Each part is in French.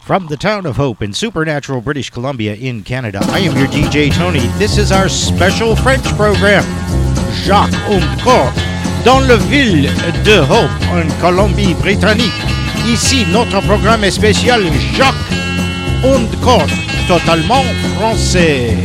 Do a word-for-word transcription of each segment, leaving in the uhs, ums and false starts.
From the town of Hope in supernatural British Columbia in Canada, I am your D J Tony. This is our special French program, Jacques und Court, dans la ville de Hope en Colombie-Britannique. Ici, notre programme est spécial Jacques und Court, totalement français.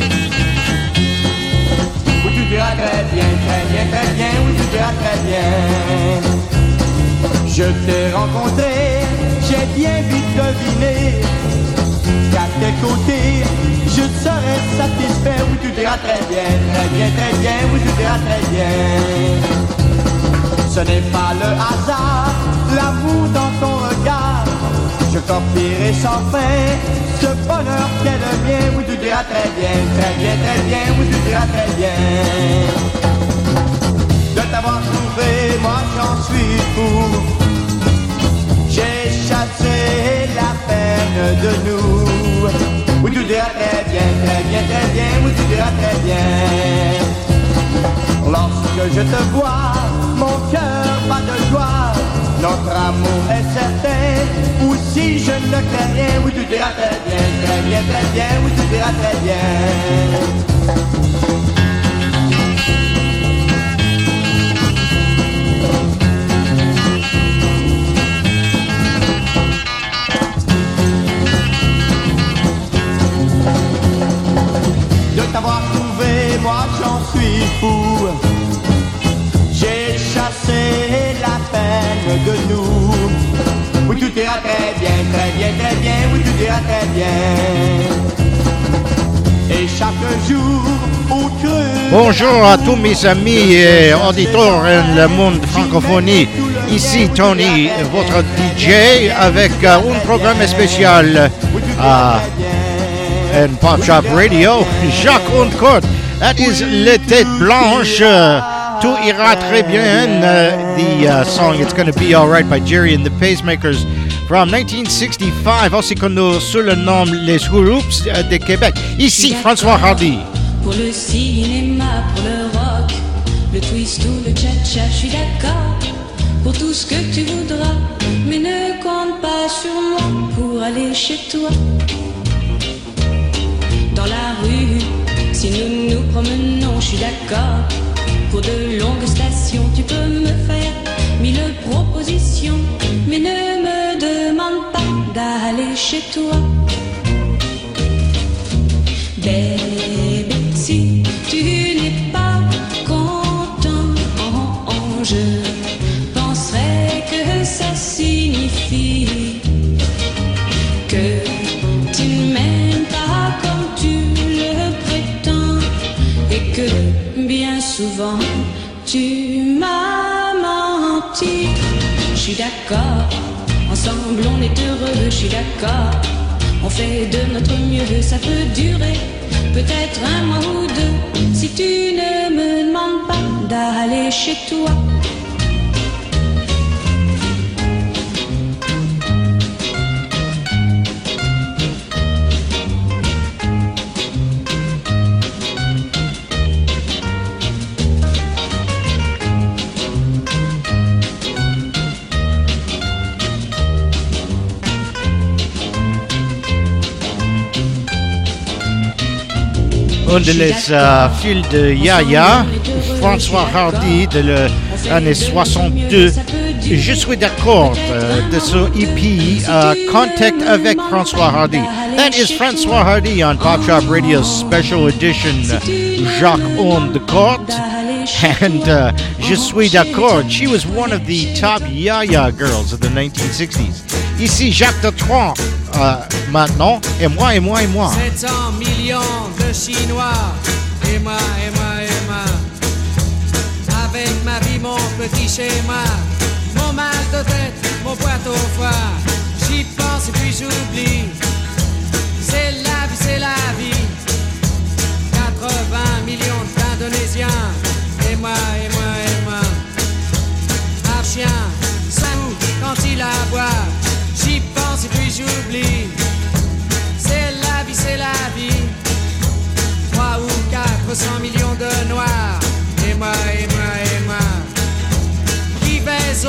Oui, tu diras très bien, très bien, très bien, oui, tu diras très bien. Je t'ai rencontré, j'ai bien vite deviné qu'à tes côtés, je serai satisfait. Oui, tu diras très bien, très bien, très bien, oui, tu diras très bien. Ce n'est pas le hasard, l'amour dans ton regard. Je copierai sans fin ce bonheur qui est le mien. Oui, tu diras très bien, très bien, très bien, oui, tu diras très bien. De t'avoir trouvé, moi j'en suis fou. J'ai chassé la peine de nous. Oui, tu diras très bien, très bien, très bien, oui, tu diras très bien. Lorsque je te vois, mon cœur bat de joie. Notre amour est certain, ou si je ne crée rien. Oui, tu diras très bien, très bien, très bien, oui, tu diras très bien. De t'avoir trouvé, moi j'en suis fou. J'ai chassé la peine de nous. Oui, tu diras très bien, très bien, très bien. Oui, tu diras très bien. Et chaque jour au creux. Bonjour à tous mes amis et auditeurs dans le monde francophonie. Ici Tony, votre D J, avec uh, un programme spécial uh, en Pop Shop Radio, Jacques und Court. That is Les Têtes Blanches. Tout ira très bien. Uh, the uh, song It's Gonna Be Alright by Jerry and the Pacemakers from nineteen sixty-five, aussi connu sous le nom Les Screw-Ups de Québec. Ici, François Hardy. Pour le cinéma, pour le rock, le twist ou le cha-cha, je suis d'accord. Pour tout ce que tu voudras, mais ne compte pas sur moi pour aller chez toi. Dans la rue, si nous nous promenons, je suis d'accord. Pour de longues stations, tu peux me faire mille propositions, mais ne me demande pas d'aller chez toi. Bébé, si tu n'es pas content, je penserais que ça signifie que tu ne m'aimes pas comme tu le prétends et que bien souvent tu m'as menti. Je suis d'accord, ensemble on est heureux, je suis d'accord. On fait de notre mieux, ça peut durer peut-être un mois ou deux. Si tu ne me demandes pas d'aller chez toi. Und les uh, fils de Yaya, François Hardy de l'année soixante-deux. Je suis d'accord uh, de ce E P, uh, Contact avec François Hardy. That is François Hardy on Pop Shop Radio's special edition, Jacques und Court. And uh, Je suis d'accord. She was one of the top Yaya girls of the nineteen sixties. Ici Jacques Dutronc, uh, maintenant, et moi, et moi, et moi. sept cents millions de Chinois, et moi, et moi, et moi. Avec ma vie, mon petit schéma, mon mal de tête, mon boîte au foie. J'y pense et puis j'oublie. C'est la vie, c'est la vie. quatre-vingts millions d'Indonésiens, et moi, et moi, et moi. Un chien, ça où quand il aboie. J'y pense et puis j'oublie. C'est la vie, c'est la vie. Trois ou quatre cents millions de noirs. Et moi, et moi, et moi. Qui baise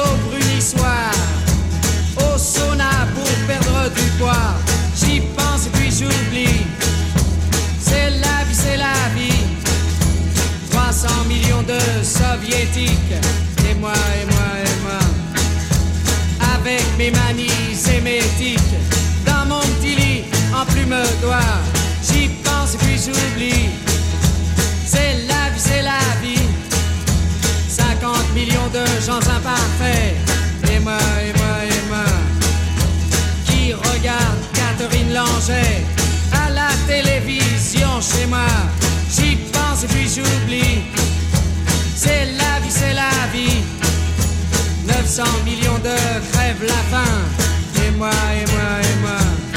millions de soviétiques. Et moi, et moi, et moi, avec mes manies sémétiques, dans mon petit lit en plume d'oie, j'y pense et puis j'oublie. C'est la vie, c'est la vie. cinquante millions de gens imparfaits. Et moi, et moi, et moi, qui regarde Catherine Langer à la télévision chez moi. J'y pense et puis j'oublie. C'est la vie, c'est la vie. neuf cents millions de crèvent la faim. Et moi, et moi, et moi,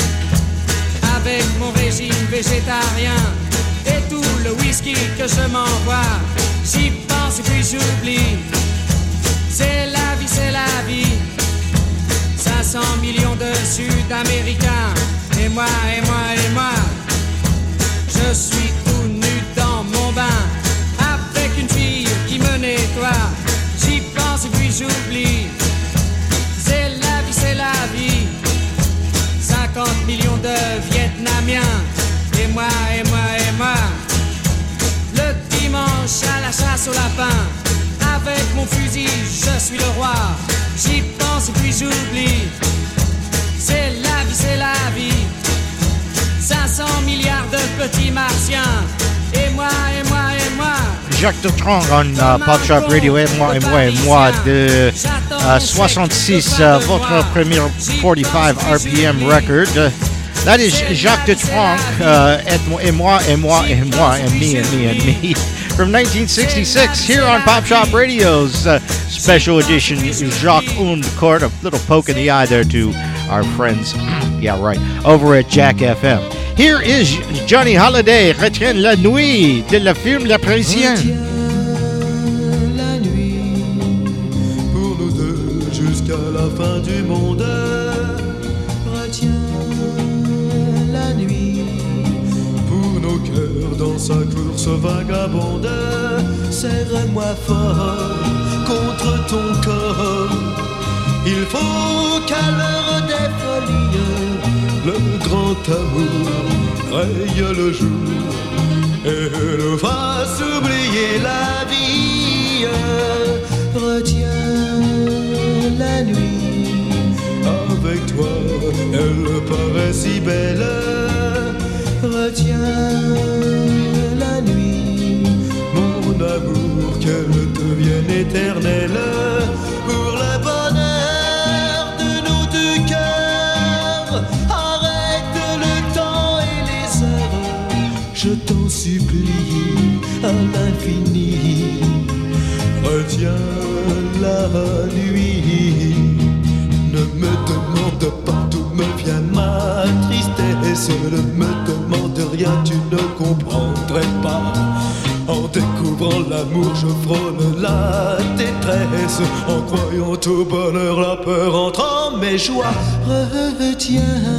avec mon régime végétarien et tout le whisky que je m'envoie, j'y pense et puis j'oublie. C'est la vie, c'est la vie. cinq cents millions de Sud-Américains. Et moi, et moi, et moi, je suis tout nu dans mon bain, avec une fille qui me nettoie. J'y pense et puis j'oublie. C'est la vie, c'est la vie. cinquante millions de Vietnamiens. Et moi, et moi, et moi, le dimanche à la chasse au lapin, avec mon fusil, je suis le roi. J'y pense et puis j'oublie. C'est la vie, c'est la vie. cinq cents milliards de petits martiens. Et moi, et moi, et moi, Jacques Dutronc on uh, Pop Shop Radio, et moi, et moi, et moi, de uh, soixante-six, uh, votre premier forty-five R P M record. Uh, that is Jacques Dutronc, uh, et moi, et moi, et moi, and me, and me, and me, from nineteen sixty-six, here on Pop Shop Radio's uh, special edition Jacques und Court. A little poke in the eye there to our friends, yeah, right, over at Jack F M. Here is Johnny Hallyday, Retiens la nuit, de la film La Parisienne. Retiens la nuit, pour nous deux jusqu'à la fin du monde. Retiens la nuit, pour nos cœurs dans sa course vagabonde. Serre-moi fort contre ton corps. Il faut qu'à l'heure des folies, le grand amour raye le jour et nous fasse oublier la vie. Retiens la nuit, avec toi elle paraît si belle. Retiens la nuit, mon amour, qu'elle devienne éternelle. Pour le bonheur de nos deux cœurs, arrête le temps et les heures, je t'en supplie à l'infini. Retiens la nuit, ne me demande pas d'où me vient ma tristesse, ne me demande rien, tu ne comprendrais pas. En découvrant l'amour, je frôle la détresse. En croyant au bonheur, la peur entre en mes joies. Retiens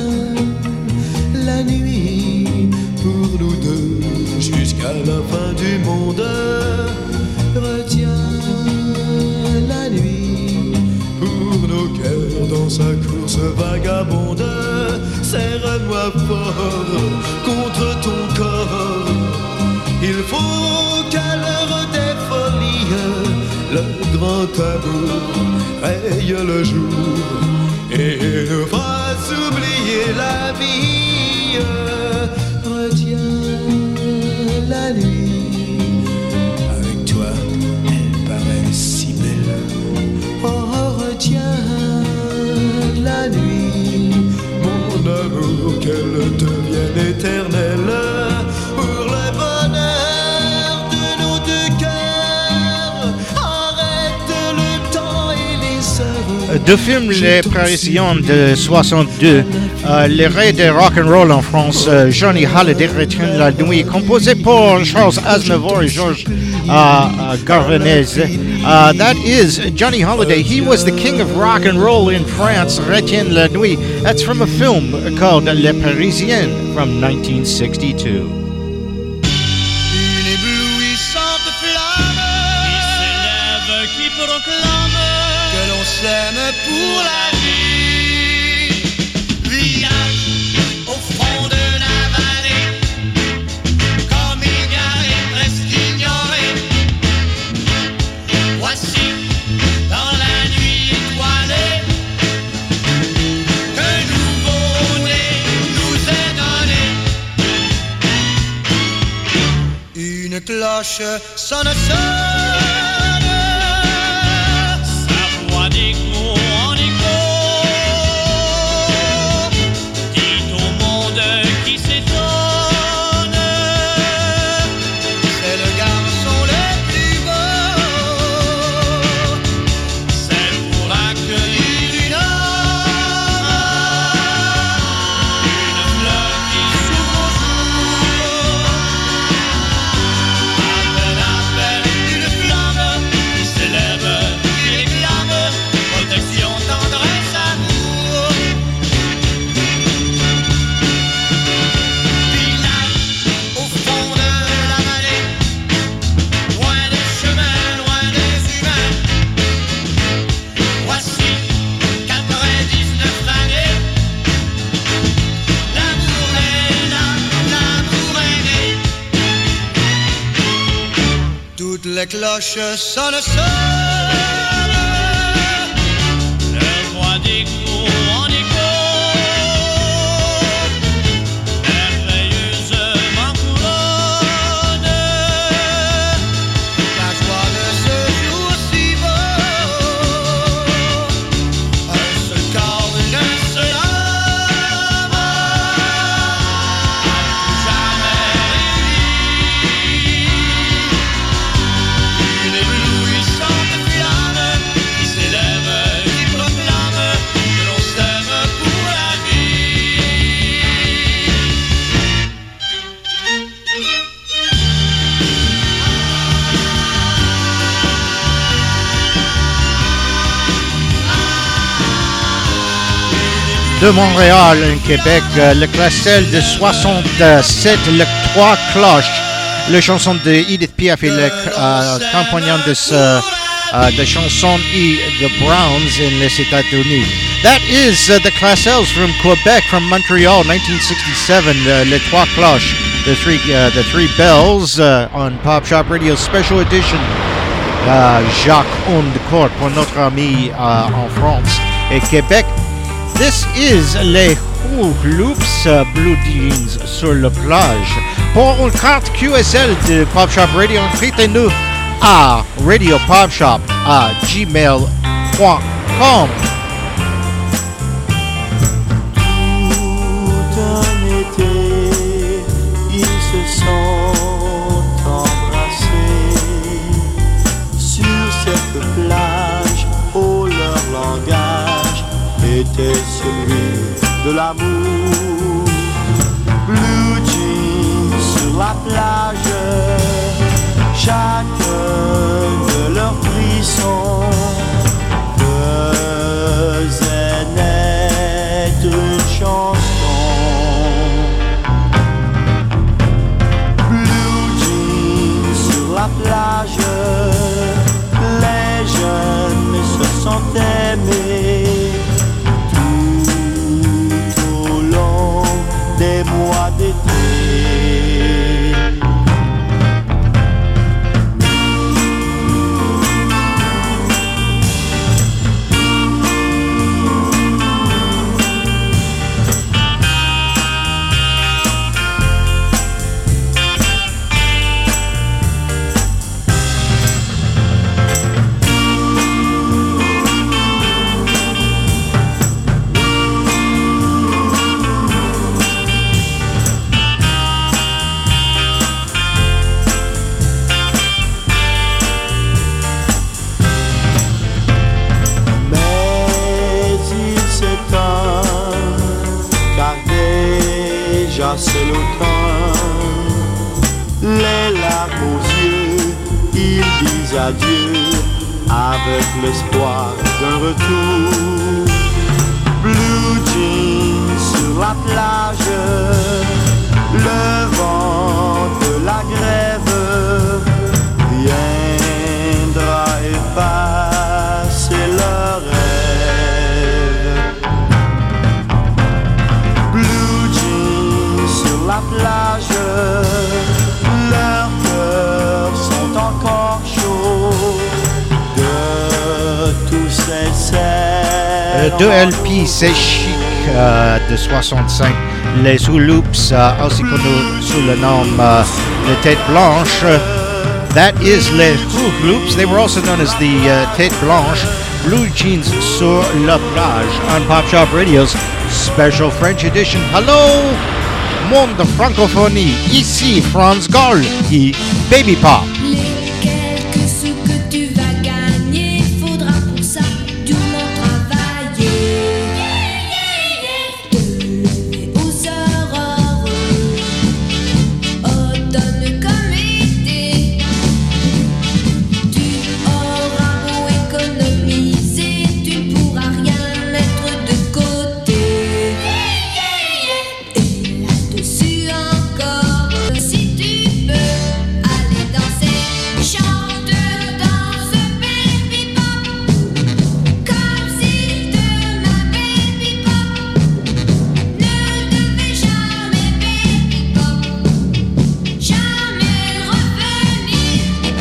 la nuit, pour nous deux, jusqu'à la fin du monde. Retiens la nuit, pour nos cœurs dans sa course vagabonde. Serre-moi fort contre ton corps. Il faut qu'à l'heure des folies, le grand amour raye le jour et nous fasse oublier la vie. Retiens la nuit, avec toi elle paraît si belle. Oh, retiens la nuit, mon amour, qu'elle devienne éternelle. Pour le bonheur de nos deux cœurs, arrête le temps et les heures. Deux films, Les Parisiens de soixante-deux, euh, les raies de rock'n'roll en France, euh, Johnny Hallyday, Retiens la nuit, composé par Charles Aznavour et Georges uh, uh, Garvanez. Uh, that is Johnny Hallyday. He was the king of rock and roll in France. Retiens la nuit. That's from a film called Les Parisiens from nineteen sixty-two. Une éblouissante flamme qui s'élève, qui proclame que l'on s'aime pour la vie. Village au fond de la vallée, comme égaré, presque ignoré, cloches sonnent, sonnent. Sa voix d'écho en écho dit au monde qui s'étonne. C'est le garçon le plus beau, c'est pour accueillir une âme, une fleur qui s'ouvre au jour. À peine, à peine, une flamme qui s'élève, qui réclame protection, tendresse, amour. Village au fond de la vallée, loin des chemins, loin des humains. Voici quatre-vingt-dix-neuf années. L'amour est là, l'amour est né. Toutes les cloches sonnent, sonnent. Leur voix d'écho en écho merveilleusement couronne la joie de ce jour si beau. Un seul corps, une seule âme, jamais réunis. Une éblouissante flamme qui s'élève, qui proclame que l'on s'aime pour la vie. De Montréal, Québec, euh, le classel de soixante-sept, le Trois Cloches, la chanson de Edith Piaf et le euh, compagnon de ce euh, de chanson et The Browns in les États-Unis. That is uh, the Classels from Quebec, from Montreal, nineteen sixty-seven. Uh, les Trois Cloches, the three uh, the three bells uh, on Pop Shop Radio Special Edition. Uh, Jacques Ondecourt pour notre ami uh, en France et Québec. This is les Hoops uh, Blue Jeans sur la plage. Pour une carte Q S L de Pop Shop Radio, écrivez-nous à radiopopshop à gmail point com. Tout un été, ils se sont embrassés sur cette plage. Oh, leur langage était celui de l'amour. Blue jeans sur la plage, chacun de leurs frissons faisait naître une chanson. Blue jeans sur la plage, les jeunes se sont aimés tout au long des mois d'été. C'est l'automne, les larmes aux yeux, ils disent adieu avec l'espoir d'un retour. Blue jeans sur la plage, le vent de la grève viendra effacer leurs rêves. Blue jeans sur la plage, leurs cœurs sont encore chauds de tous ces cerfs. Deux L P, c'est chic euh, de soixante-cinq. Les Hoops, euh, aussi connus sous le nom euh, de Tête Blanche. That is Les Hoops Loops. They were also known as the uh, Tête Blanche. Blue Jeans sur la plage on Pop Shop Radio's Special French Edition. Hello, monde de francophonie. Ici Franz Gall et Baby Pop. Les quelques sous que tu vas gagner, faudra pour ça durement travailler. Te lever aux aurores, automne comme été. Tu auras beau économiser, tu ne pourras rien mettre de côté. Et là-dessus encore, si tu peux aller danser, chante, danse, baby pop, comme si demain baby pop ne devait jamais baby pop, jamais revenir.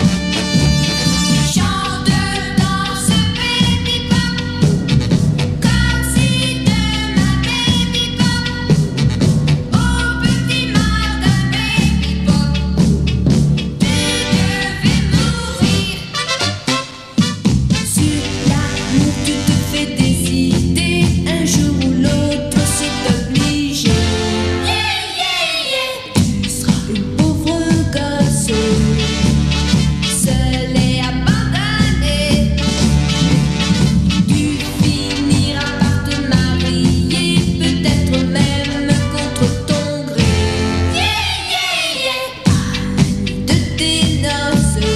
Chante, danse, baby pop, comme si demain baby pop, au petit matin baby pop, tu devais mourir. Sur l'amour tu te fais des idées, un jour ou l'autre c'est obligé. Tu seras une pauvre gosse, seule et abandonnée. Tu finiras par te marier, peut-être même contre ton gré. À de tes noces,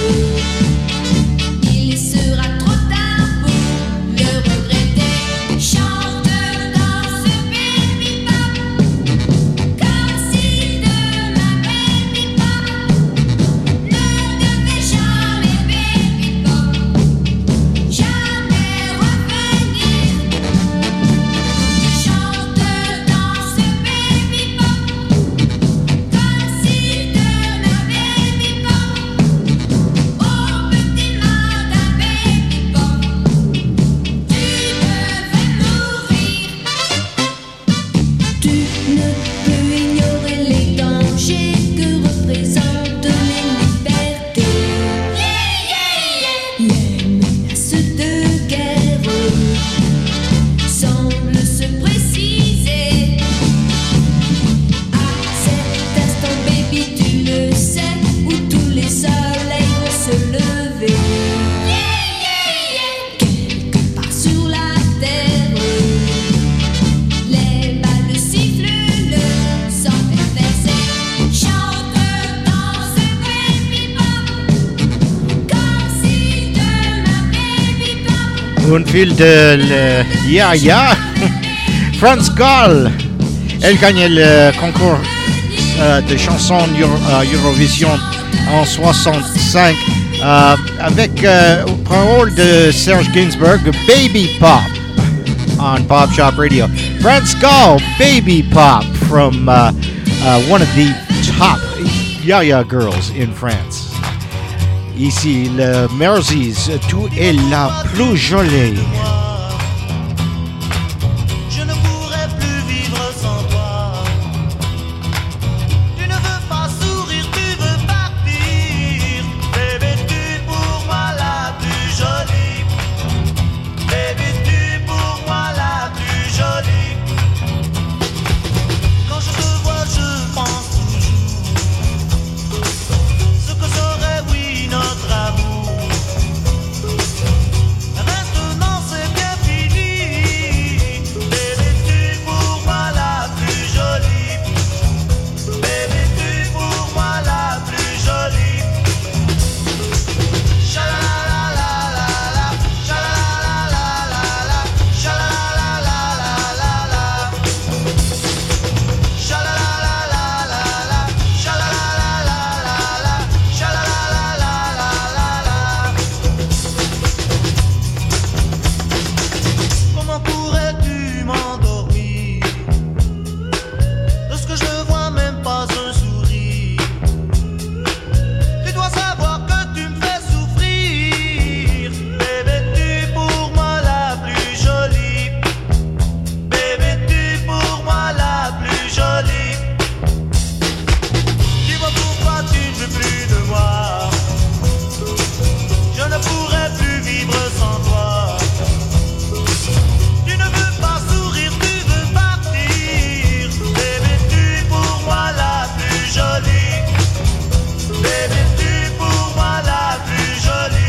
il sera trop tard pour le regretter. Chante, danse, baby pop, comme si demain baby pop ne devait jamais baby pop, jamais revenir. Chante, danse, baby pop, comme si demain baby pop, au petit matin baby pop, tu devais mourir. Tu ne peux ignorer les dangers que représentent les libertés. Les menaces de guerre semblent se préciser. À cet instant, baby, tu le sais, où tous les soleils vont se lever. Quelque part sur la terre, les balles sifflent le sang est versé. Chante, danse, baby pop, comme si demain baby pop Un fil de le Ya Ya. Franz Gall. Elle gagne le concours euh, de chansons Euro- euh, Eurovision en soixante-cinq euh, avec euh, parole de Serge Gainsbourg, Baby Pop on Pop Shop Radio. Franz Gall, Baby Pop from uh, uh, one of the top Ya Ya girls in France. Ici, le Merzies, tu es la plus jolie. Je ne pourrais plus vivre sans toi. Tu ne veux pas sourire, tu veux partir. Bébé, tu pour moi la plus jolie. Bébé, tu pour moi la plus jolie. Quand je te vois, je pense toujours ce que serait, oui, notre amour. Reste dans ces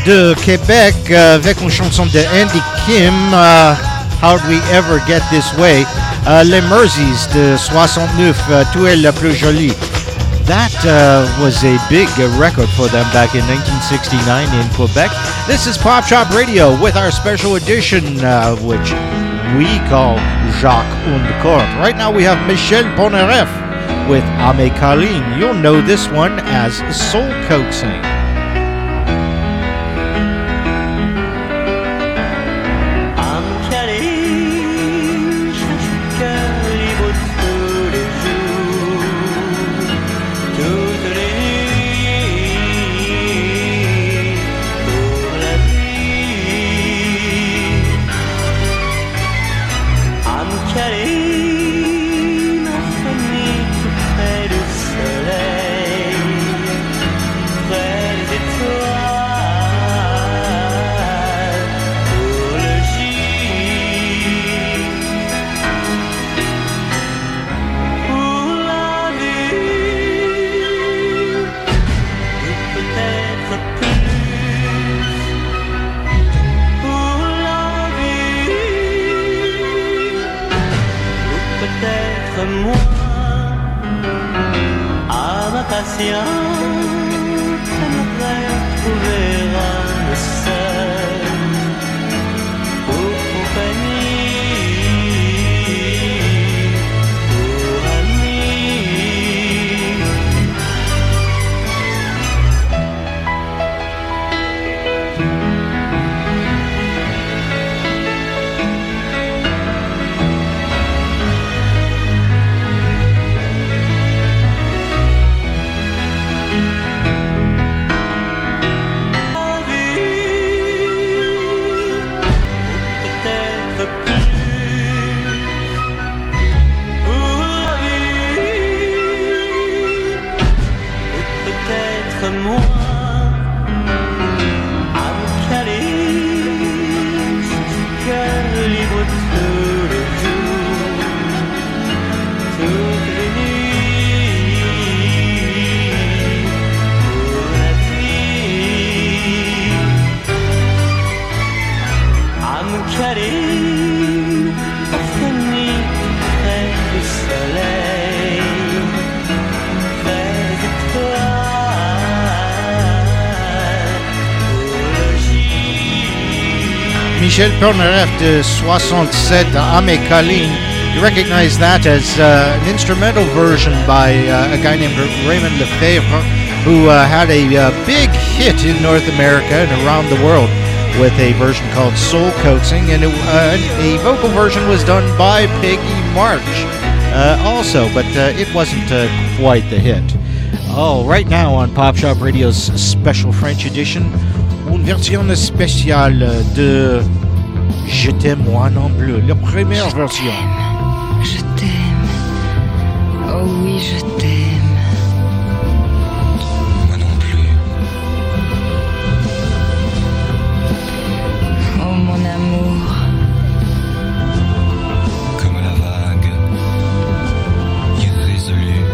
de Québec euh, avec une chanson de Andy Kim, uh, How'd We Ever Get This Way? Uh, Les Merseys de soixante-neuf, uh, Tu es la plus jolie. That uh, was a big uh, record for them back in nineteen sixty-nine in Quebec. This is Pop Shop Radio with our special edition, uh, which we call Jacques und Corp. Right now we have Michel Polnareff with Ame Colleen. You'll know this one as Soul Coaxing. Michel Polnareff de soixante-sept, Ame Colleen. You recognize that as uh, an instrumental version by uh, a guy named Raymond Lefebvre, who uh, had a uh, big hit in North America and around the world with a version called Soul Coaxing, and it, uh, a vocal version was done by Peggy March uh, also, but uh, it wasn't uh, quite the hit. Oh, right now on Pop Shop Radio's Special French Edition, une version spéciale de Je t'aime moi non plus, la première version. Je t'aime, oh oui je t'aime. Moi non plus. Oh mon amour. Comme la vague, irrésolue.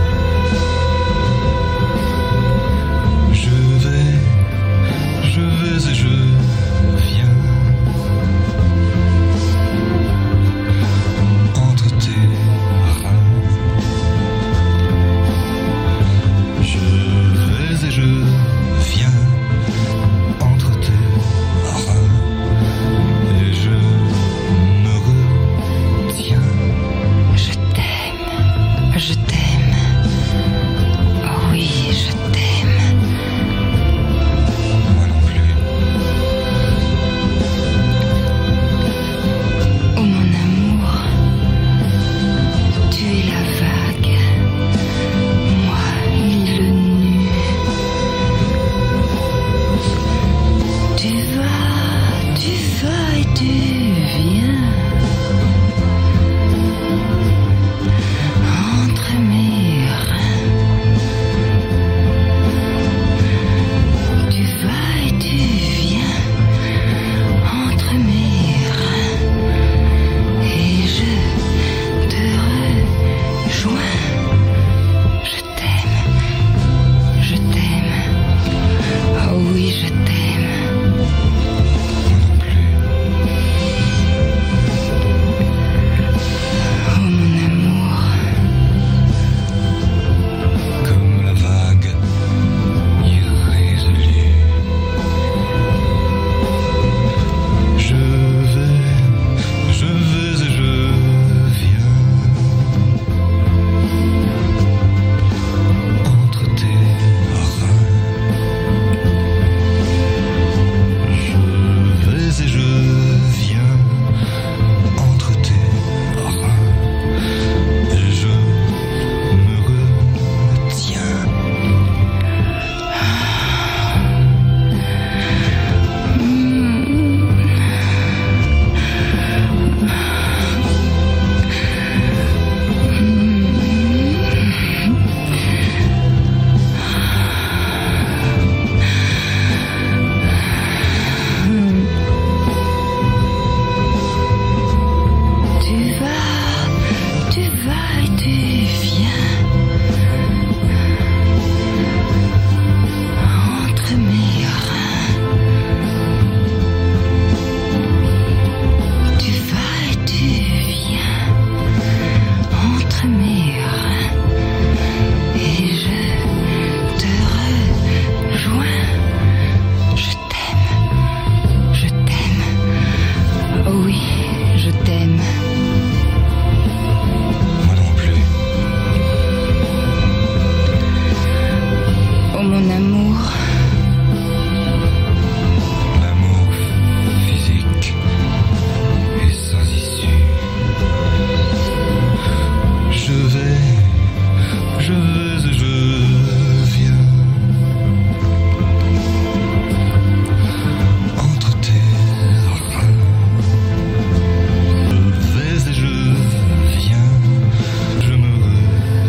Je vais, je vais et je viens. Entre tes reins.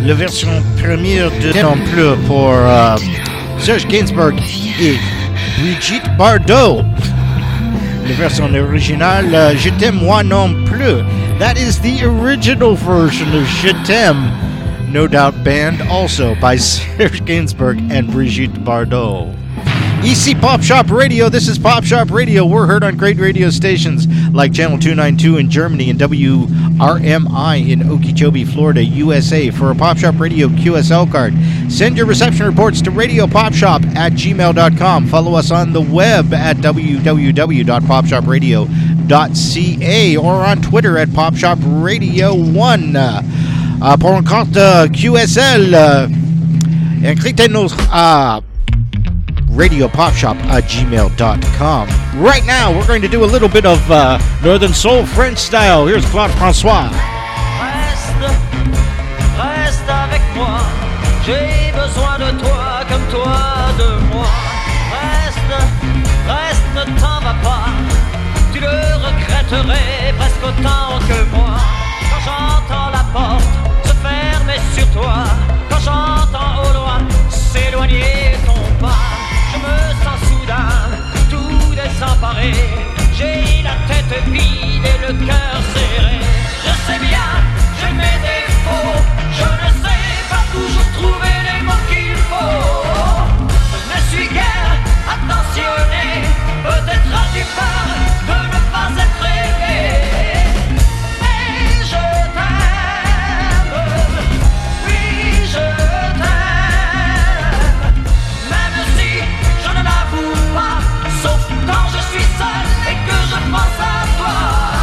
la version première de non plus pour euh, Serge Gainsbourg et Brigitte Bardot. La version originale, uh, Je t'aime moi non plus. That is the original version of Je t'aime, no doubt banned also by Serge Gainsbourg and Brigitte Bardot. Ici Pop Shop Radio. This is Pop Shop Radio. We're heard on great radio stations like Channel two ninety-two in Germany and W R M I in Okeechobee, Florida, U S A. For a Pop Shop Radio Q S L card, send your reception reports to radio pop shop at gmail dot com. Follow us on the web at w w w dot pop shop radio dot c a or on Twitter at Pop Shop Radio one. Uh, pour un compte uh, Q S L, uh, écrivez-nous à radiopopshop at gmail dot com. Right now, we're going to do a little bit of uh, Northern Soul French style. Here's Claude François. Reste, reste avec moi. J'ai besoin de toi comme toi de moi. Reste, reste, ne t'en va pas. Tu le regretterais presque autant que moi. Quand j'entends la porte se fermer sur toi, quand j'entends au loin s'éloigner ton pas, je me sens soudain tout désemparé. J'ai la tête vide et le cœur serré. Je sais bien, j'ai mes défauts. Je ne sais pas toujours trouver les mots qu'il faut. Je ne suis guère attentionné. Peut-être as-tu peur de ne pas être aimé. Mais je t'aime. Oui, je t'aime. Même si je ne l'avoue pas, sauf quand je suis seul et que je pense à toi.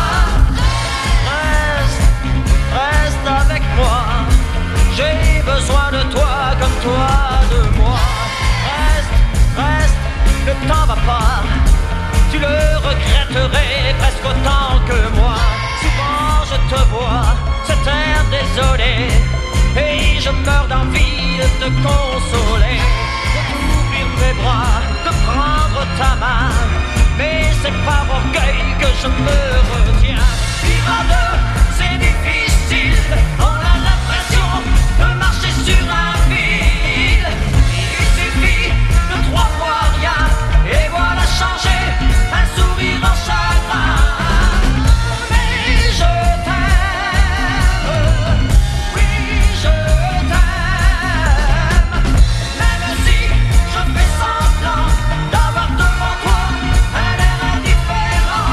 Reste, reste avec moi. J'ai besoin de toi comme toi de moi. Reste, reste, ne t'en va pas. Tu le regretterais presque autant que moi. Souvent je te vois, cet air désolé, et je meurs d'envie de te consoler, de t'ouvrir mes bras, de prendre ta main. Mais c'est par orgueil que je me retiens. Vivre à deux, c'est difficile. On a l'impression de marcher sur un fil. Il suffit de trois fois rien, et voilà changer un sourire en chagrin. Mais je t'aime, oui je t'aime. Même si je fais semblant d'avoir devant toi un air indifférent.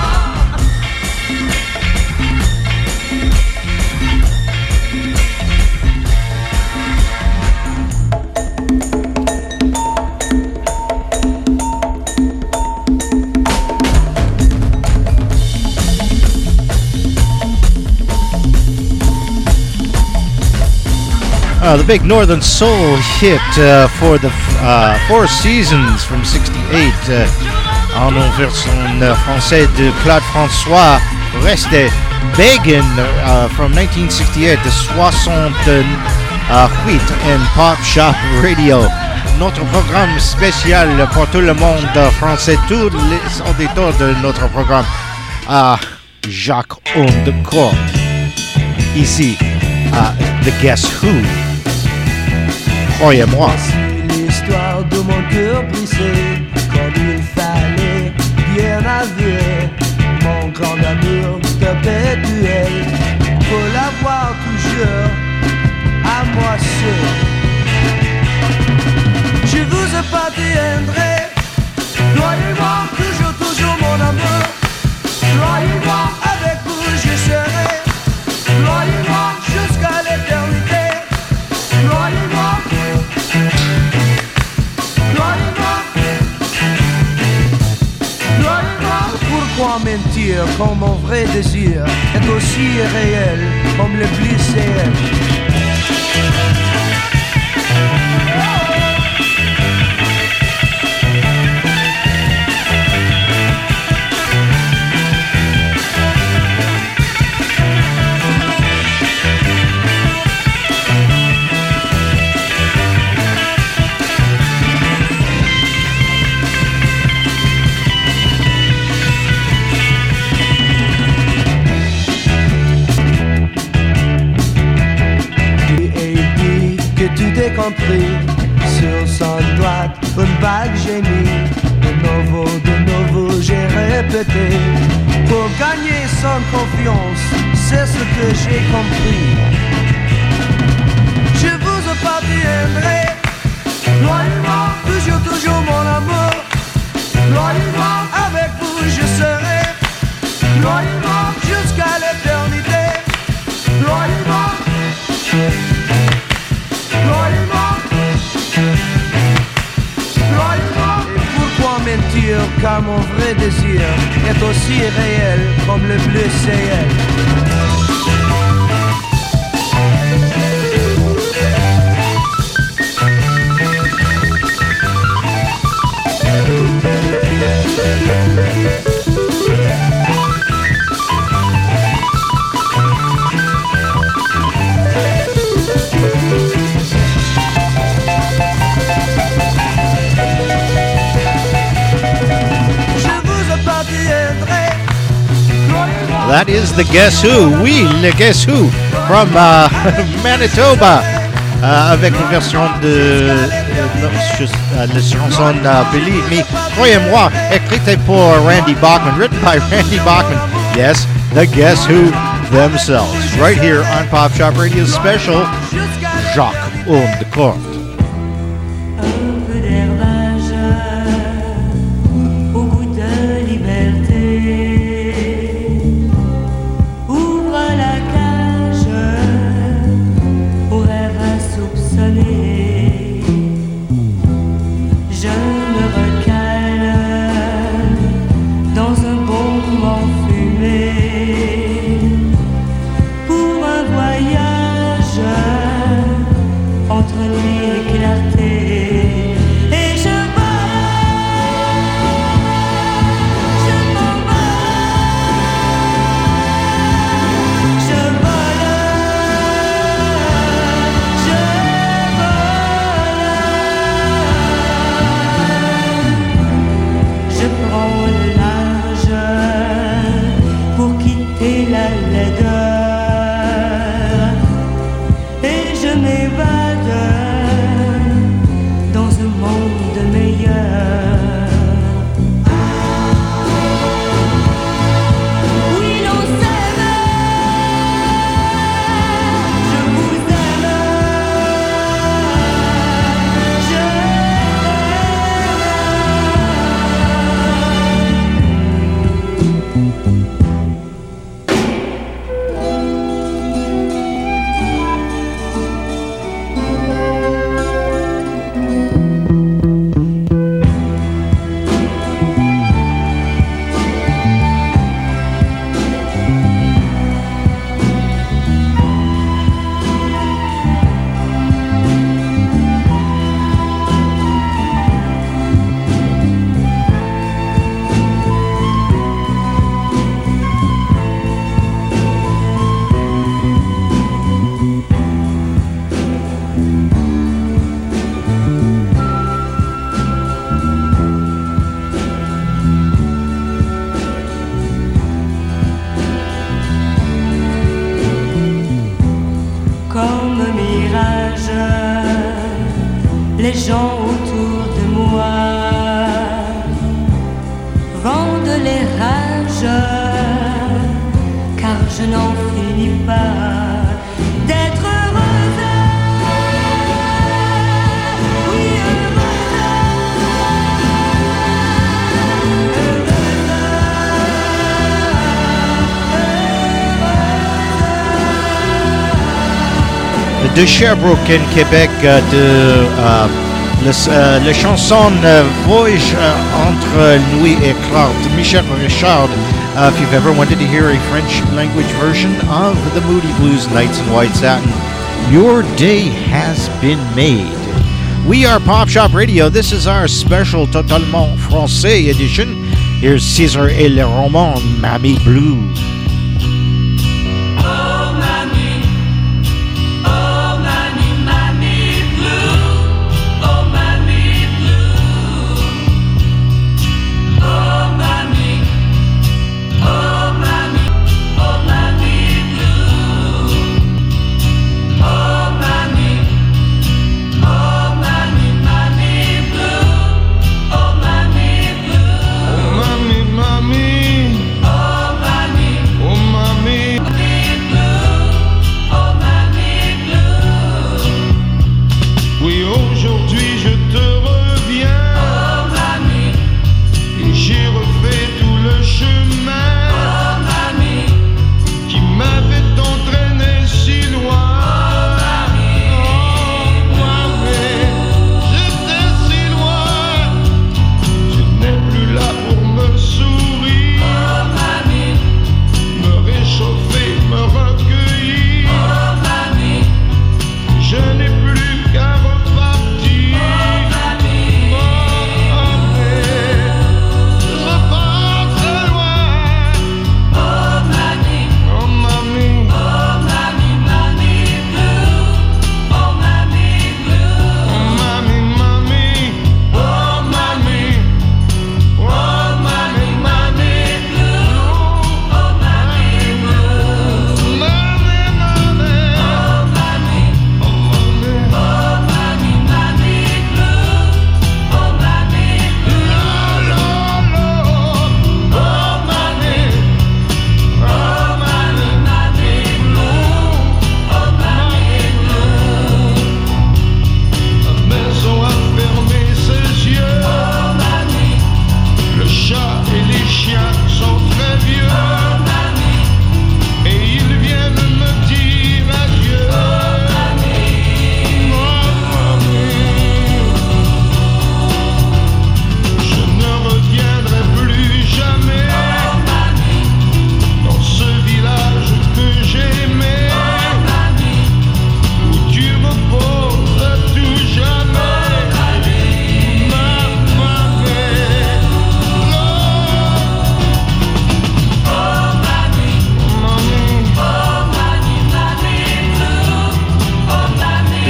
Uh, the big Northern Soul hit uh, for the uh, Four Seasons from sixty-eight, uh, en version uh, française de Claude François, Reste Beggin uh, from nineteen sixty-eight, de soixante-huit in Pop Shop Radio. Notre programme spécial pour tout le monde français, tous les auditeurs de notre programme, à Jacques Ondecourt, ici à The Guess Who. Croyez-moi. Voici l'histoire de mon cœur brisé, comme il fallait bien avouer. Mon grand amour perpétuel, faut l'avoir toujours à moi seul. Je vous appartiendrai, croyez-moi, toujours, toujours mon amour. Croyez-moi, avec vous je serai. Croyez-moi, jusqu'à l'éternité. Croyez-moi. Pourquoi mentir quand mon vrai désir est aussi réel comme le bliss et elle? compris. Sur son doigt, une bague génie. De nouveau, de nouveau, j'ai répété. Pour gagner son confiance, c'est ce que j'ai compris. Je vous appartiendrai, loyalement, toujours, toujours mon amour. Loyalement, avec vous je serai. Loyalement, jusqu'à l'éternité. Loyalement, loyalement, loyalement. Et pourquoi mentir, car mon vrai désir est aussi réel comme le bleu ciel. That is the Guess Who, oui, le Guess Who, from uh, Manitoba, uh, avec une version de uh, la chanson uh, Believe Me, croyez-moi, écrite pour Randy Bachman, written by Randy Bachman. Yes, the Guess Who themselves, right here on Pop Shop Radio Special, Jacques Ondecourt. Les gens autour de moi rendent les rages, car je n'en finis pas d'être heureuse. Oui, heureuse, heureuse. De Sherbrooke, in Québec, de uh, le, uh, la chanson uh, Voyage uh, entre nuit et clair de Michel Richard. Uh, if you've ever wanted to hear a French language version of the Moody Blues Nights in White Satin, your day has been made. We are Pop Shop Radio. This is our special Totalement Français edition. Here's César et le Roman, Mamie Blue. Oh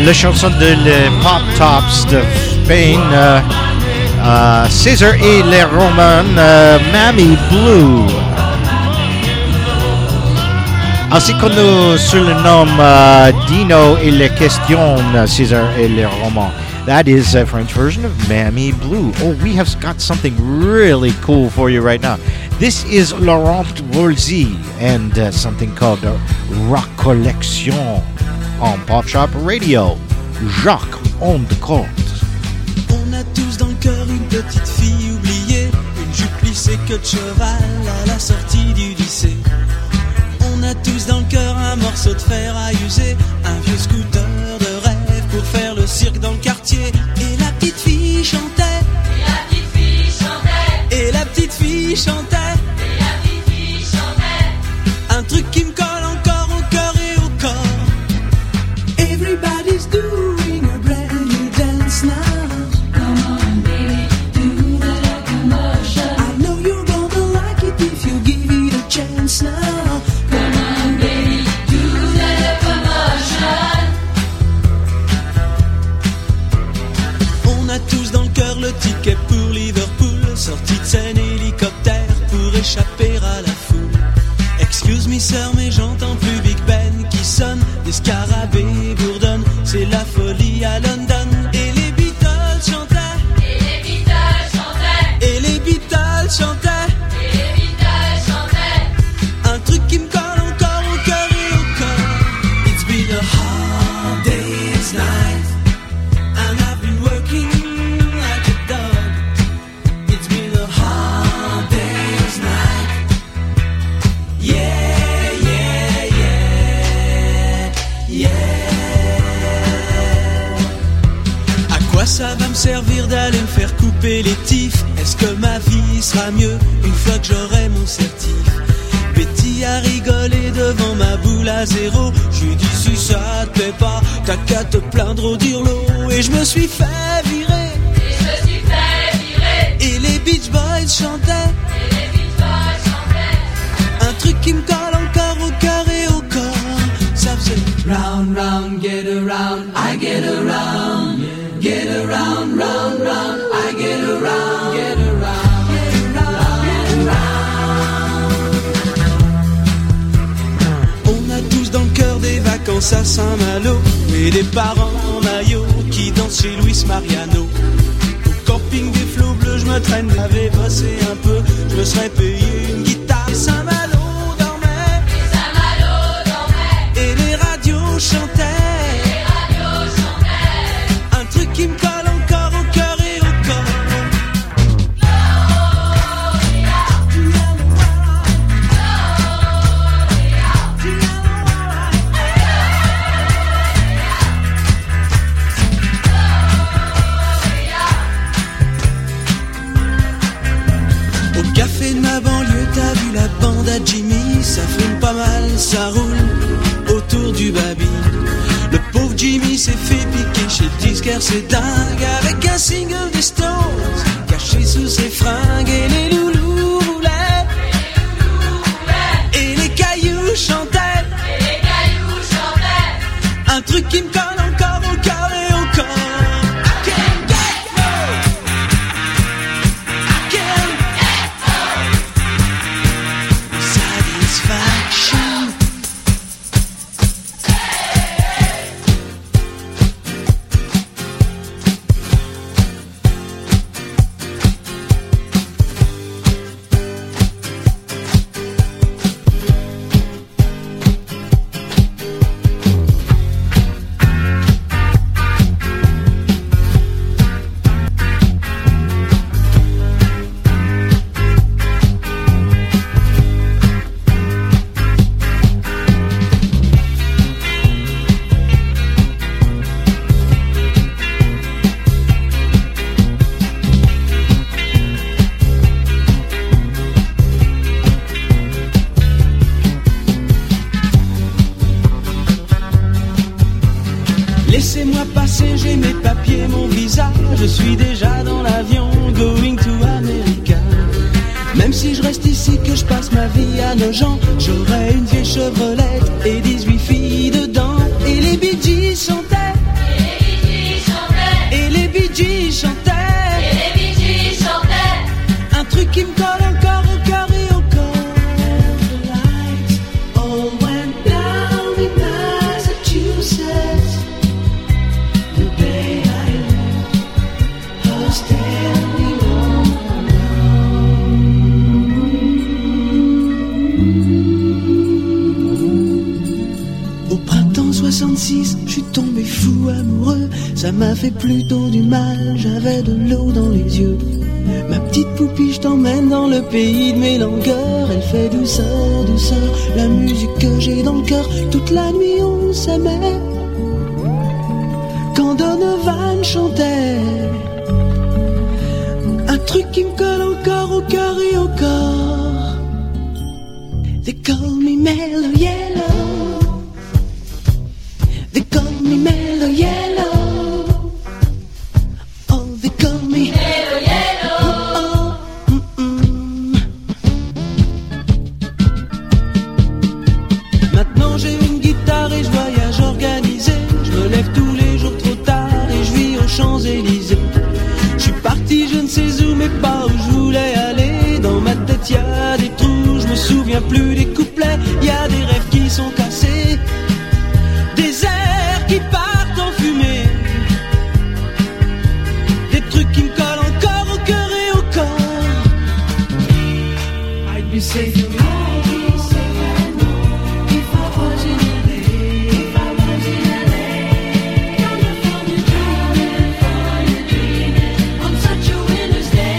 la chanson de les Pop Tops de Spain, euh, euh, César et les Romans, euh, Mammy Blue. Ainsi qu'on nous surnomme uh, Dino et les questions, César et les Romans. That is a French version of Mammy Blue. Oh, we have got something really cool for you right now. This is Laurent Voulzy and uh, something called uh, Rock Collection on Pop Shop Radio. Jacques on the court. On a tous dans le cœur une petite fille oubliée, une jupe plissée queue de cheval à la sortie du lycée. On a tous dans le cœur un morceau de fer à user, un vieux scooter de rêve pour faire le cirque dans le quartier. Et la petite fille chantait, et la petite fille chantait, et la petite fille chantait, et la petite fille chantait. Un truc qui me colle encore au cœur et au corps. Everybody's doing a brand new dance now. Come on baby, do the locomotion. I know you're gonna like it if you give it a chance now. Le ticket pour Liverpool, sortie de scène hélicoptère pour échapper à la foule. Excuse me sœur, mais j'entends plus Big Ben qui sonne, des scarabées bourdonnent, c'est la folie à London. Et les Beatles chantaient, et les Beatles chantaient, et les Beatles chantaient, et les Beatles chantaient. Un truc qui me colle encore au cœur et au corps. It's been a hard day's night, and I've been working. Ça va me servir d'aller me faire couper les tifs. Est-ce que ma vie sera mieux une fois que j'aurai mon certif? Betty a rigolé devant ma boule à zéro. Je lui dis si ça te plaît pas, t'as qu'à te plaindre au dirlo. Et je me suis fait virer, et je me suis fait virer. Et les Beach Boys chantaient, et les Beach Boys chantaient. Un truc qui me colle encore au cœur et au corps. Ça faisait round, round, get around, I get around, yeah. Get around, round, round, I get around, get around, get around, get around. On a tous dans le cœur des vacances à Saint-Malo et des parents en maillot qui dansent chez Luis Mariano. Au camping des flots bleus, je me traîne, j'avais bossé un peu, je me serais payé une guitare. Et Saint-Malo dormait, et Saint-Malo dormait, et les radios chantaient. Qui me colle encore au cœur et au corps. Au café de ma banlieue, t'as vu la bande à Jimmy. Ça fume pas mal, ça roule autour du baby. Le pauvre Jimmy s'est fait piquer chez le disquaire, c'est dingue. Avec un single des Stones caché sous ses fringues. Et les loulous roulaient, et les cailloux chantaient, et les cailloux chantaient. Un truc qui me colle encore au cœur et au corps. I can't get no, I can't get no satisfaction. Laissez-moi passer, j'ai mes papiers, mon visa. Je suis déjà dans l'avion, going to America. Même si je reste ici, que je passe ma vie à Nogent, j'aurai une vieille Chevrolet et dix-huit filles dedans. Et les Bee Gees chantaient, et chantaient. Et les Bee Gees chantaient. Un truc qui me colle encore au cœur et au corps. The lights all went down in Massachusetts. The day I left her standing on the ground. Au printemps soixante-six, je suis tombé fou amoureux. Ça m'a fait plutôt du mal, j'avais de l'eau dans les yeux. Ma petite poupie, je t'emmène dans le pays de mes langueurs. Elle fait douceur, douceur, la musique que j'ai dans le cœur. Toute la nuit on s'aimait. Quand Donovan chantait, un truc qui me colle encore au cœur et au corps. They call me Mellow Yellow. They call me Mellow Yellow. Oh, they call me Mellow Yellow. oh, mm, mm. Maintenant j'ai une guitare et je voyage organisé. Je me lève tous les jours trop tard et je vis aux Champs-Élysées. Je suis parti je ne sais où mais pas où je voulais aller. Dans ma tête y a des trous, je me souviens plus des couplets. Y a des rêves qui sont cassés, des airs qui partent en fumée, des trucs qui me collent encore au cœur et au corps. I'd be safe and home. If I was in L A, if I was in L A, coming from your dreaming, from your dreaming, on such a winter's day.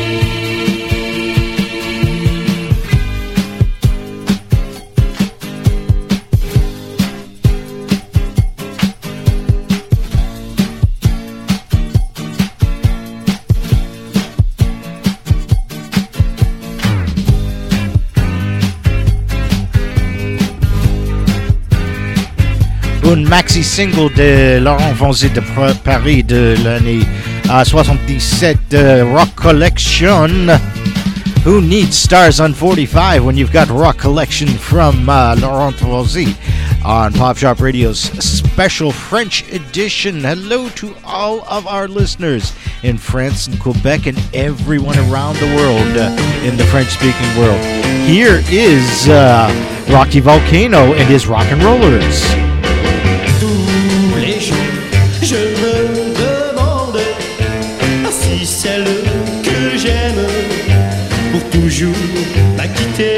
Un maxi single de Laurent Vonzi de Paris de l'année uh, soixante-dix-sept, uh, Rock Collection. Who needs Stars on forty-five when you've got Rock Collection from uh, Laurent Vonzi on Pop Shop Radio's special French edition? Hello to all of our listeners in France and Quebec and everyone around the world uh, in the French-speaking world. Here is uh, Rocky Volcano and his Rock and Rollers. Tous les jours, je me demande si celle que j'aime pour toujours m'a quitté.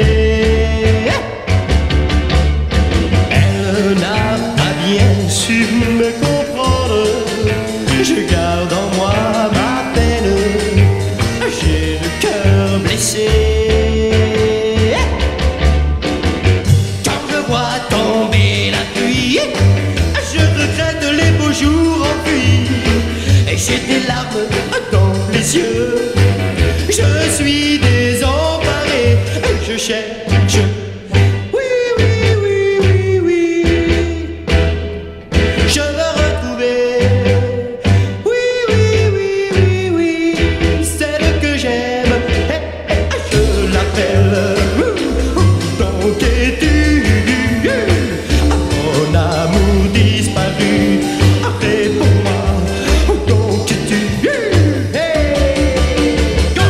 Elle n'a pas bien su me comprendre. Je garde en moi ma peine. J'ai le cœur blessé. Quand je vois tomber la pluie, je regrette les beaux jours enfuis. Et j'ai des larmes dans les yeux. Je suis désemparé. Je cherche. Oui, oui, oui, oui, oui. Je veux retrouver. Oui, oui, oui, oui, oui. Celle que j'aime. Je l'appelle. Donc es-tu mon amour disparu? Réponds-moi. Donc es-tu go.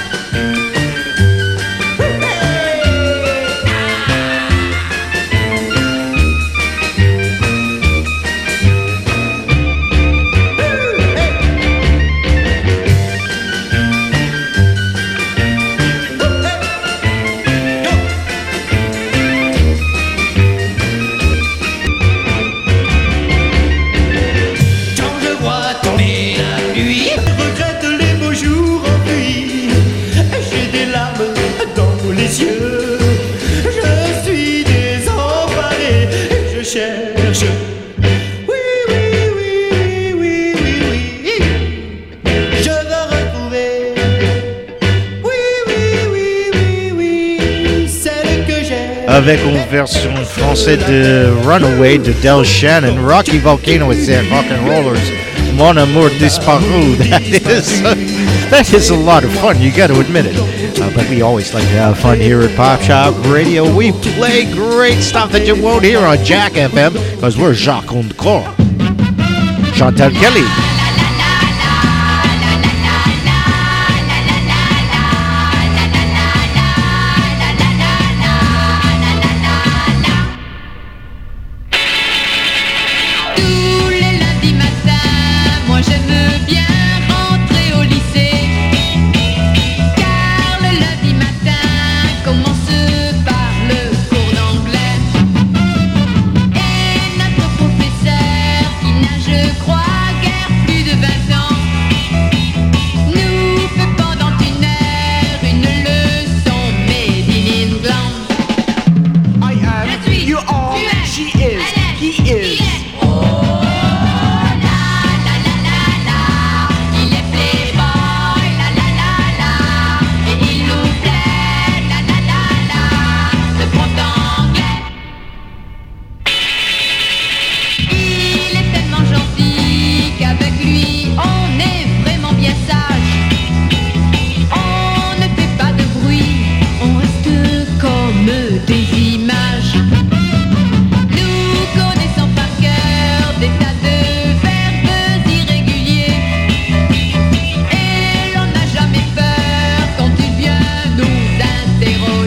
Quand je vois tomber la pluie, je regrette les beaux jours enfuis. J'ai des larmes dans les yeux. Je suis désemparé. Je cherche. Oui, oui, oui, oui, oui, oui, oui. Je veux retrouver. Oui, oui, oui, oui, oui. Celle que j'aime. Avec une version française de Runaway de Del Shannon, Rocky Volcano with their Rock and Rollers, Mon Amour Disparu. That is, uh, that is a lot of fun, you got to admit it. Uh, but we always like to have fun here at Pop Shop Radio. We play great stuff that you won't hear on Jack F M because we're Jacques Ondecourt. Chantal Kelly.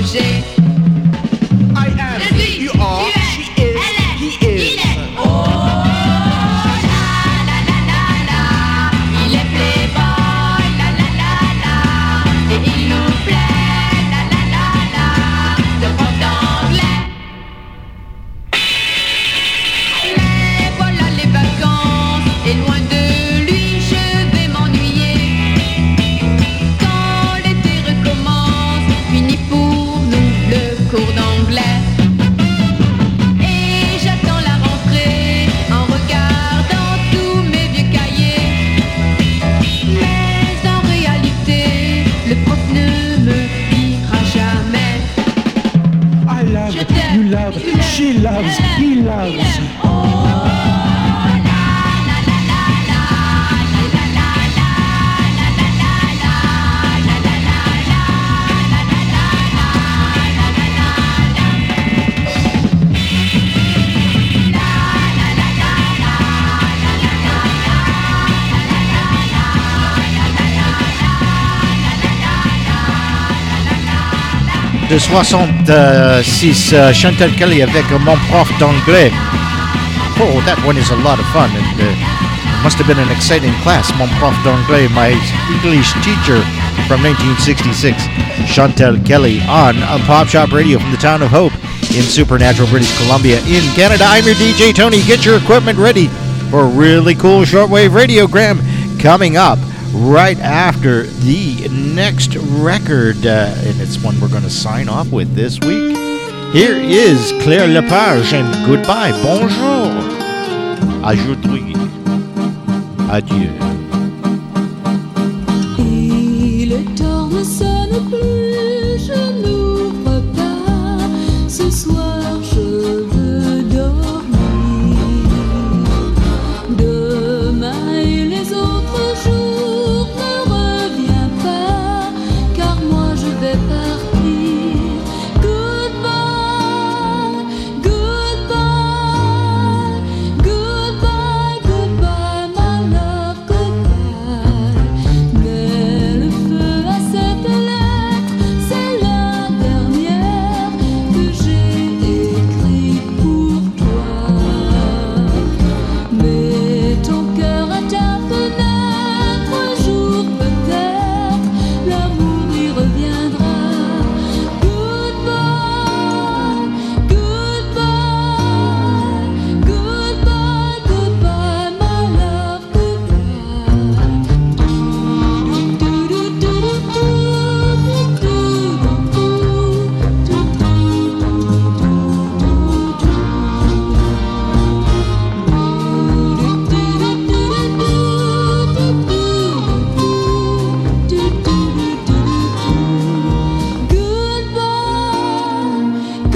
juger. I am, Je suis, you are, tu es, she is, elle est, he is. il est. Oh la la la la la, il est playboy, la la la la, et il nous plaît, la la la la, ce prof d'anglais. Mais voilà les vacances, et loin de lui je vais m'ennuyer. Quand l'été recommence, fini pour nous le cours d'anglais. Et j'attends la rentrée en regardant tous mes vieux cahiers. Mais en réalité, le prof ne me dira jamais. I love, Je t'aime, you love, tu l'aimes, she loves, elle he aime, il loves. aime. Oh la la la la la, la la la la, la la la la, la la la la, la la la De soixante-six, uh, Chantal Kelly avec Mon prof d'anglais. Oh, that one is a lot of fun, and uh, must have been an exciting class. Mon prof d'anglais, my English teacher from nineteen sixty-six, Chantal Kelly, on a Pop Shop Radio from the town of Hope in Supernatural, British Columbia, in Canada. I'm your D J Tony. Get your equipment ready for a really cool shortwave radiogram coming up right after the next record, uh, and it's one we're going to sign off with this week. Here is Claire Lepage and Goodbye, Bonjour, Aujourd'hui, Adieu. Et le temps ne sonne plus, je n'ouvre pas. Ce soir je veux dormir. Demain et les autres jours ne reviens pas, car moi je vais partir. Goodbye, goodbye, goodbye, goodbye, my love, goodbye. Mais le feu à cette lettre, c'est la dernière que j'ai écrite pour toi. Mets ton cœur à ta fenêtre, un jour peut-être, l'amour y reviendra. Goodbye, goodbye, goodbye, goodbye, my love, Goodbye,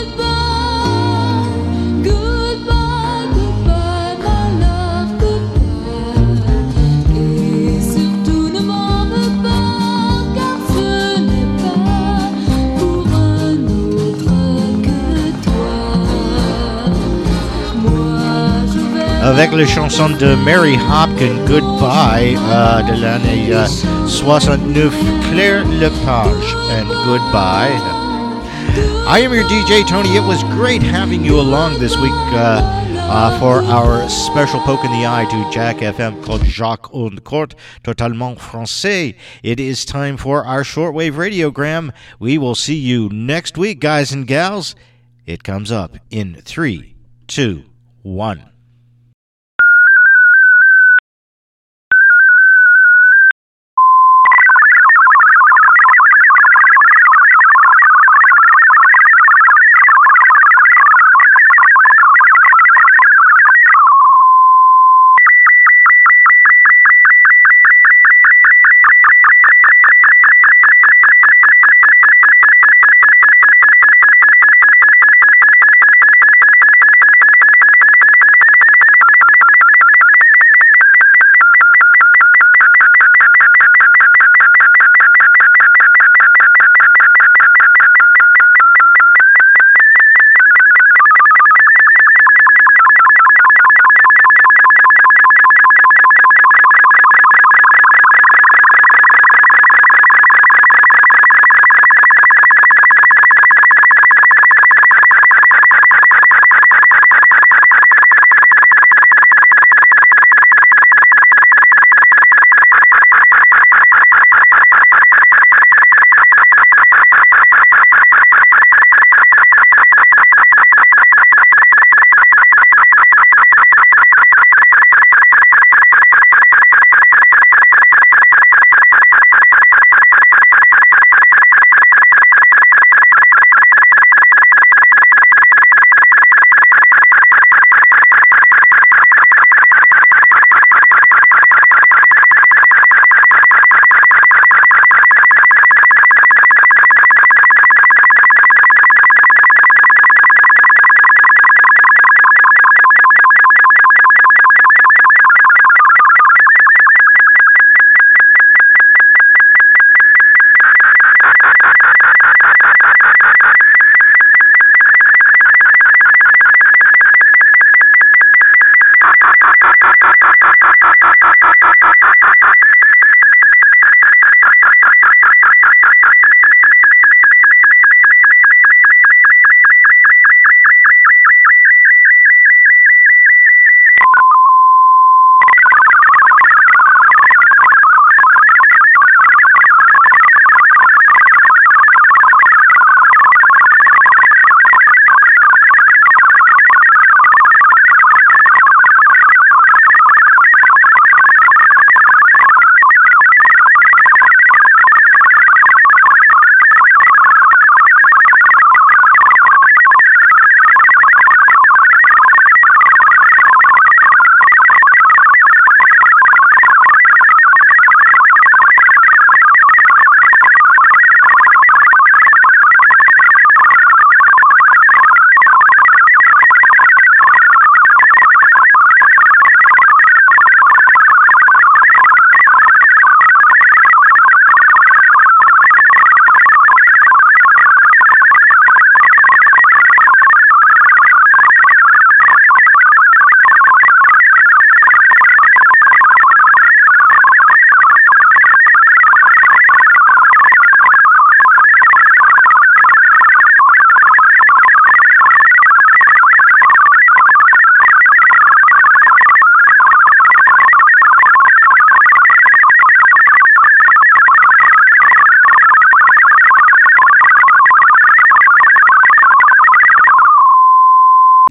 goodbye, goodbye, goodbye, my love, goodbye. Et surtout ne m'en veux pas, car ce n'est pas pour un autre que toi. Moi je vais. Avec la chanson de Mary Hopkin, Goodbye, euh, de l'année euh, soixante-neuf, Claire Lepage and Goodbye. I am your D J Tony. It was great having you along this week uh, uh, for our special poke in the eye to Jack F M called Jacques und Court, totalement français. It is time for our shortwave radiogram. We will see you next week, guys and gals. It comes up in three, two, one.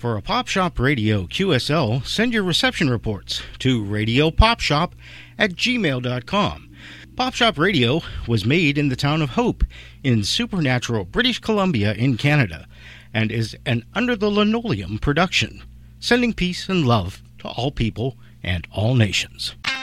For a Pop Shop Radio Q S L, send your reception reports to radiopopshop at gmail dot com. Pop Shop Radio was made in the town of Hope in Supernatural, British Columbia in Canada, and is an Under the Linoleum production, sending peace and love to all people and all nations.